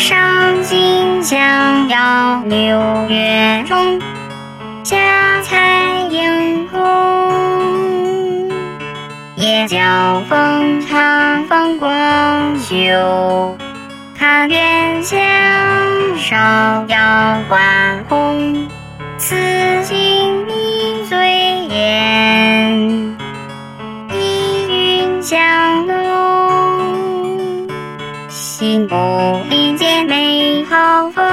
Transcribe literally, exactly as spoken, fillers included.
上京将要六月中，家财盈空。夜教风茶放光秀，看远乡芍药花红。此景迷醉眼，一云香浓。心不理解美好风。